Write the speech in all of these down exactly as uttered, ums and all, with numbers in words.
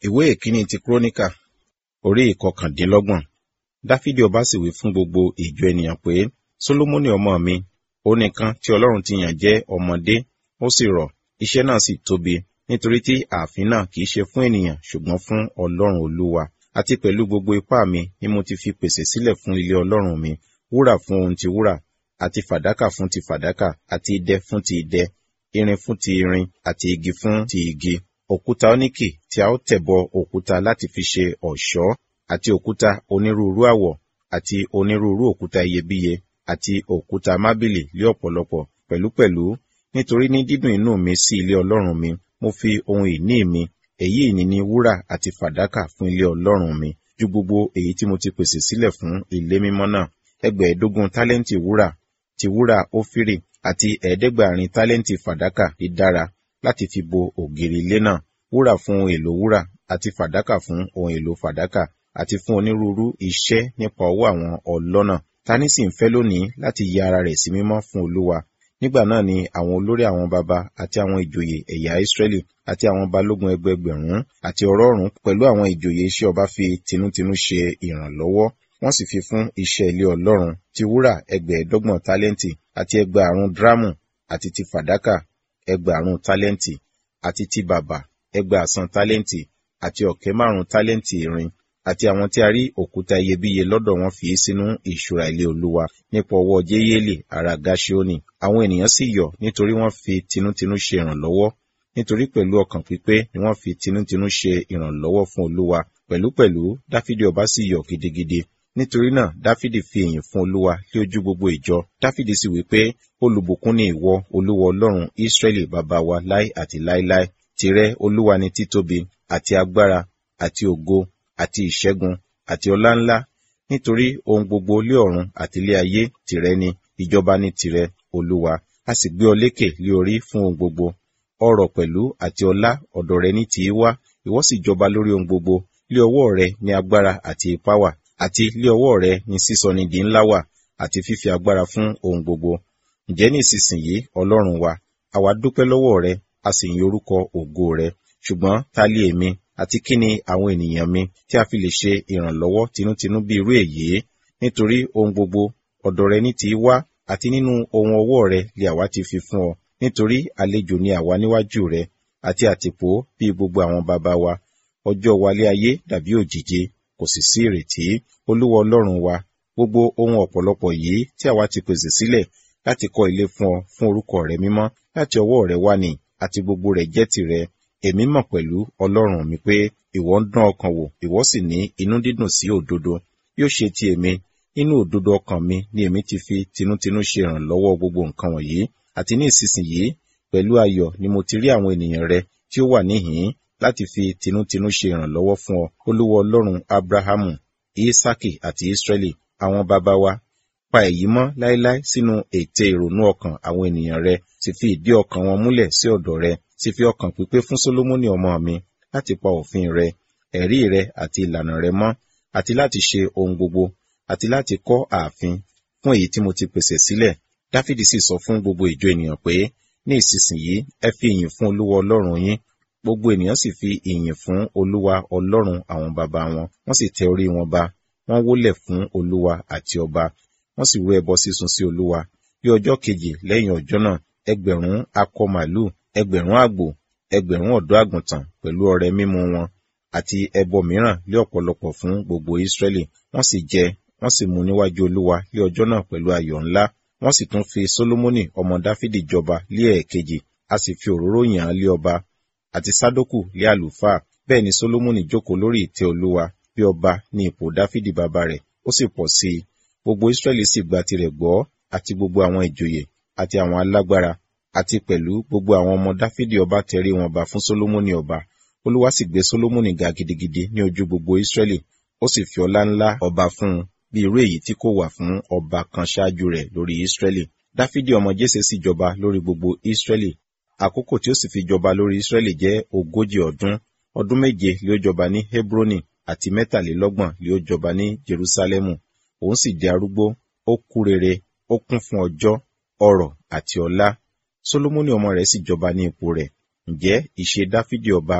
Ìwé ìkíní ti Króníkà, orí ìkọkàndínlọ́gbọ̀n. Dáfídì ọba sì wí fún gbogbo ìjọ ènìyàn pé, Sólómọ́nì ọmọ mi, ó nìkan tí Ọlọ́run ti yàn jẹ́ ọmọdé, ó sì rọ̀, iṣẹ́ náà sì tóbi, nítorí tí ààfin náà kìí ṣe fún ènìyàn, ṣùgbọ́n fún Ọlọ́run Olúwa. Àti pẹ̀lú gbogbo ipá mi ni mo ti fi pèsè sílẹ̀ fún ilé Ọlọ́run mi, wúrà fún ohun ti wúrà, àti fàdákà fún ti fàdákà, àti idẹ fún ti idẹ, irin fún ti irin, àti igi fún ti igi. Òkúta óníkì tí a ó tẹ̀bọ òkúta láti fi ṣe ọ̀ṣọ́, àti òkúta onírúurú àwọ̀, àti onírúurú òkúta iyebíye, àti òkúta mábìlì lé ọ̀pọ̀lọpọ̀ pẹ̀lúpẹ̀lú, nítorí ní dídùn inú mi sí ilé Ọlọ́run mi, mo fi ohun ìní mi, èyí ìní ni wúrà àti fàdákà fún ilé Ọlọ́run mi, ju gbogbo èyí tí mo ti pèsè sílẹ̀ fún ilé mímọ́ náà. Ẹgbẹ̀ẹ́dógún tálẹ́ǹtì wúrà, ti wúrà Ófírì, àti ẹ̀ẹ́dẹ́gbàárin tálẹ́ǹtì fàdákà dídára, láti fi bo ògiri ilé náà, wúrà fún ohun èlò wúrà, àti fàdákà fún ohun èlò fàdákà, àti fún onírúurú iṣẹ́ nípa ọwọ́ àwọn ọlọ́nà. Ta ní sì ń fẹ́ lónìí láti ya ara rẹ̀ sí mímọ́ fún Olúwa? Nígbà náà ni àwọn olórí àwọn baba àti àwọn ìjòyè ẹ̀yà Ísírẹ́lì àti àwọn balógun ẹgbẹẹgbẹ̀rún àti ọ̀rọ̀ọ̀rún pẹ̀lú àwọn ìjòyè iṣẹ́ ọba fi tinútinú ṣe ìrànlọ́wọ́. Wọ́n sì fi fún iṣẹ́ ilé Ọlọ́run ti wúrà ẹgbẹ̀ẹ́dọ́gbọ̀n tálẹ́ǹtì, àti ẹgbàárún drámù, àti ti fàdákà ẹgbàárún tálẹ́ǹtì, àti ti bàbà ẹgbàásán tálẹ́ǹtì, àti ọ̀kẹ́ márùn-ún tálẹ́ǹtì irin, àti àwọn tí a rí òkúta iyebíye lọ́dọ̀ wọn fi sínú ìṣúra ilé Olúwa nípa ọwọ́ Jéyélì ará Gáṣíónì. Àwọn ènìyàn sì yọ̀ nítorí wọ́n fi tinútinú ṣe ìrànlọ́wọ́, nítorí pẹ̀lú ọkàn pípé ni wọ́n fi tinútinú ṣe ìrànlọ́wọ́ fún Olúwa. Pẹ̀lúpẹ̀lú Dáfídì ọba sì yọ̀ gidigidi. Nítorí náà Dáfídì fi ìyìn fún Olúwa lé ojú gbogbo ìjọ. Dáfídì sì wí pé, olùbùkún ni ìwọ, Olúwa Ọlọ́run Ísírẹ́lì bàbá wa láé àti láéláé. Tìrẹ Olúwa ni títóbi, àti agbára, àti ògo, àti ìṣẹ́gun, àti ọlá ńlá, nítorí ohun gbogbo lé ọ̀run àti lé ayé tìrẹ ni, ìjọba ni tìrẹ, Olúwa. A sì gbé ọ lékè lé orí fún ohun gbogbo. Ọrọ̀ pẹ̀lú àti ọlá ọ̀dọ̀ rẹ ní tì í wá, ìwọ sì jọba lórí ohun gbogbo. Lé ọwọ́ rẹ ni agbára àti ipá wà, àti lé ọwọ́ rẹ ni sísọni di ńlá wà, àti fífi agbára fún ohun gbogbo. Ǹjẹ́ ní ìsinsìnyí, Ọlọ́run wa, àwa dúpẹ́ lọ́wọ́ rẹ, a sì yin orúkọ ògo rẹ. Ṣùgbọ́n ta lé èmi, àti kí ni àwọn ènìyàn mi, tí a fi lè ṣe ìrànlọ́wọ́ tinútinú bí irú èyí? Nítorí ohun gbogbo ọ̀dọ̀ rẹ ní tì í wá, àti nínú ohun ọwọ́ rẹ lé àwa ti fi fún ọ. Nítorí àlejò ni àwa níwájú rẹ, àti àtìpó bí gbogbo àwọn baba wa. Ọjọ́ wa lé ayé dàbí òjìji, kò sì sí ìrètí. Olúwa Ọlọ́run wa, gbogbo ohun ọ̀pọ̀lọpọ̀ yìí tí àwa ti pèsè sílẹ̀ láti kọ́ ilé fún ọ fún orúkọ rẹ mímọ́, láti ọwọ́ rẹ wá ni, àti gbogbo rẹ̀ jẹ́ tìrẹ. Èmi mọ̀ pẹ̀lú, Ọlọ́run mi, pé ìwọ ń dán ọkàn wò, ìwọ sì ní inú dídùn sí òdodo. Yóò ṣe ti èmi, nínú òdodo ọkàn mi ni èmi ti fi tinútinú ṣe ìrànlọ́wọ́ gbogbo nǹkan wọ̀nyí. Àti ní ìsinsìnyí, pẹ̀lú ayọ̀ ni mo ti rí àwọn ènìyàn rẹ tí ó wà níhìn-ín láti fi tinútinú ṣe ìrànlọ́wọ́ fún ọ, Olúwa Ọlọ́run Ábúráhámù, Ísákì àti Ísírẹ́lì, àwọn baba wa. Pa èyí mọ́ láéláé sínú ète ìrònú ọkàn àwọn ènìyàn rẹ, sì fi ìdí ọkàn wọn múlẹ̀ sí ọ̀dọ̀ rẹ, sì fi ọkàn pípé fún Sólómọ́nì ọmọ mi láti pa òfin rẹ, ẹ̀rí rẹ àti ìlànà rẹ mọ́, àti láti ṣe ohun gbogbo, àti láti kọ́ ààfin fún èyí tí mo ti pèsè sílẹ̀. Dáfídì sì sọ fún gbogbo ìjọ ènìyàn pé, ní ìsinsìnyí ẹ fi ìyìn fún Olúwa Ọlọ́run yín. Gbogbo ènìyàn sì fi ìyìn fún Olúwa Ọlọ́run àwọn baba wọn, wọ́n sì tẹ orí wọn ba, wọ́n wólẹ̀ fún Olúwa àti ọba, wọ́n sì rú ẹbọ sísun sí Olúwa. Bí ọjọ́ kejì lẹ́yìn ọjọ́ náà, ẹgbẹ̀rún akọ màlúù, ẹgbẹ̀rún àgbò, ẹgbẹ̀rún ọ̀dọ́ àgùntàn pẹ̀lú ọrẹ mímu wọn, àti ẹbọ mìíràn lé ọ̀pọ̀lọpọ̀ fún gbogbo Ísírẹ́lì. Wọ́n sì jẹ, wọ́n sì mu níwájú Olúwa lé ọjọ́ náà pẹ̀lú ayọ̀ ńlá. Wọ́n sì tún fi Sólómọ́nì ọmọ Dáfídì jọba lé ẹ̀ẹ̀kejì, a sì fi òróró yàn án lé ọba, àti Sádókù lé àlùfáà. Bẹ́ẹ̀ ni Sólómọ́nì jókòó lórí ìtẹ́ Olúwa bí ọba ní ipò Dáfídì bàbá rẹ̀, ó sì pọ̀ sí i. Gbogbo Ísírẹ́lì sì gba tirẹ̀ gbọ́, àti gbogbo àwọn ìjòyè, àti àwọn alágbára, àti pẹ̀lú gbogbo àwọn ọmọ Dáfídì ọba tẹrí wọn ba fún Sólómọ́nì ọba. Olúwa sì gbé Sólómọ́nì ga gidigidi ní ojú gbogbo Ísírẹ́lì, ó sì fi ọlá ńlá ọba fún un, bí irú èyí tí kò wà fún ọba kan ṣáájú rẹ̀ lórí Ísírẹ́lì. Dáfídì ọmọ Jésè sì jọba lórí gbogbo Ísírẹ́lì. Àkókò tí ó sì fi jọba lórí Ísírẹ́lì jẹ́ ogójì ọdún. Ọdún méje lé ó jọba ní Hébroni, àti mẹ́tàlélọ́gbọ̀n lé ó jọba ní Jerúsálẹ́mù. Òun sì di arúgbó, ó kú rere, ó kún fún ọjọ́, ọrọ̀ àti ọlá. Sólómọ́nì ọmọ rẹ̀ sì jọba ní ipò rẹ̀. Ǹjẹ́ ìṣe Dáfídì ọba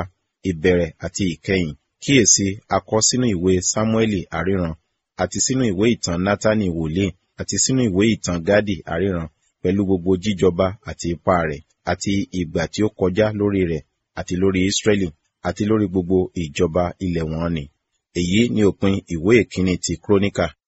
ìbẹ̀rẹ̀ àti ìkẹyìn. Kíyèsí, a kọ sínú ìwé Sámúẹ́lì aríran, àti sínú ìwé ìtàn Nátánì wòlíì, àti sínú ìwé ìtàn Gádì aríran, pẹ̀lú gbogbo jíjọba àti ipá rẹ̀, àti ìgbà tí ó kọjá lórí rẹ̀, àti lórí Ísírẹ́lì, àti lórí gbogbo ìjọba ilẹ̀ wọn nì. Èyí ni òpin ìwé ìkíni ti Króníkà.